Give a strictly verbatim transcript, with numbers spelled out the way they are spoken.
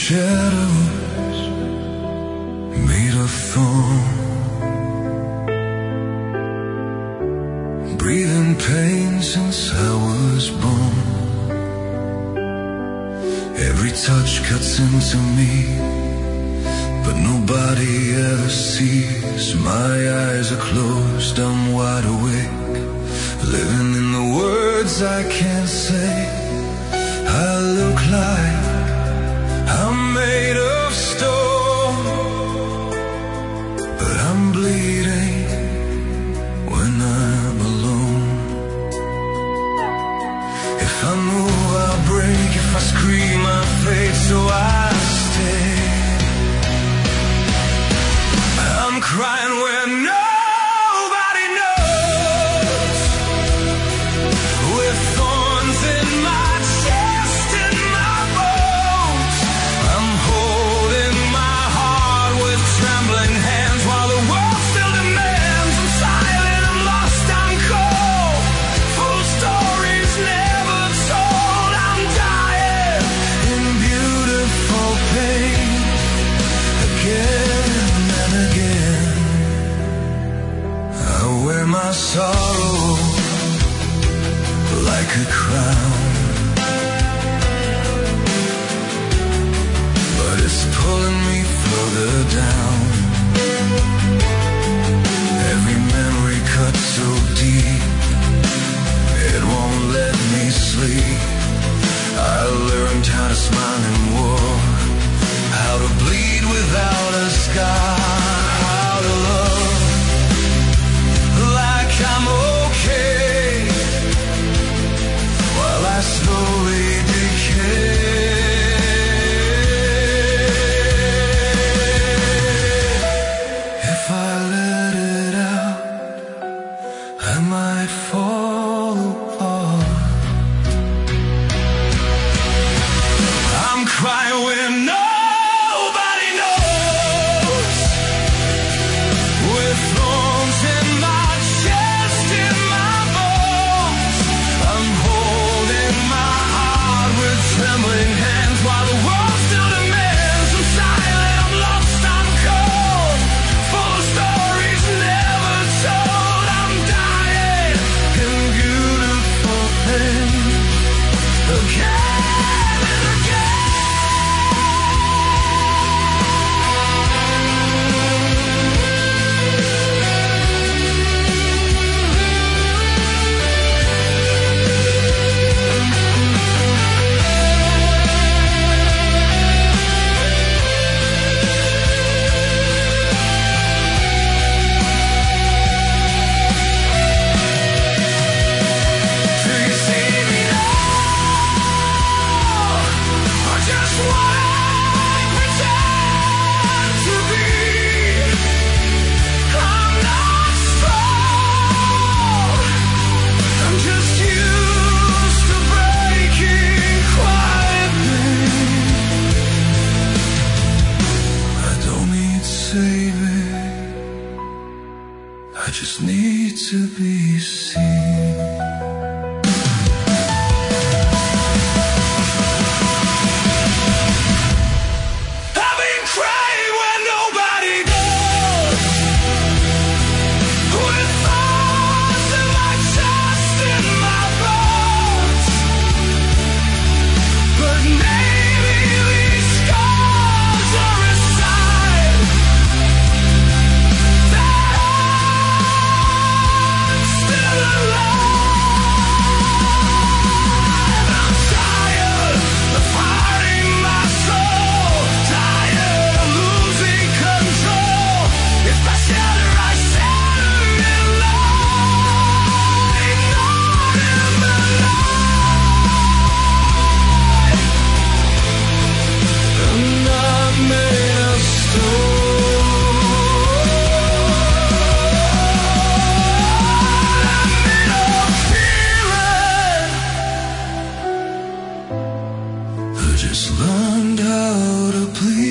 shadows made of thorn, breathing pain since I was born. Every touch cuts into me, but nobody ever sees. My eyes are closed, I'm wide awake, living in the words I can't say. I look like I'm made of stone, but I'm bleeding when I'm alone. If I move, I'll break. If I scream, I fade, so I stay. I'm crying where nobody knows, with thorns in my chest and my bones. I'm holding my heart with trembling hands while the world still demands. I'm silent, I'm lost, I'm cold, full of stories never told. I'm dying in beautiful pain, again and again. I wear my sorrow like a crown, but it's pulling me further down. Every memory cuts so deep, it won't let me sleep. I learned how to smile in war, how to bleed without a scar, how to love like I'm okay, while I slowly decay. If I let it out, I might fall apart. I'm crying when nobody knows, with thorns in my chest, in my bones. I'm holding my heart with trembling hands while the world still demands. I'm silent, I'm lost, I'm cold, full of stories never told. I'm dying in beautiful pain, again and again. Do you see me now, or just what I pretend to be? I'm not strong, I'm just used to breaking quietly. I don't need saving, I just need to be seen. I've been crying when nobody knows, with thorns in my chest, in my bones. But maybe these scars are a sign that I'm still alive. I'm tired of fighting my soul, tired of losing control. If I shatter, I shatter in light, not in the light. I'm not made of stone, I'm made of feeling. I just learned how to bleed.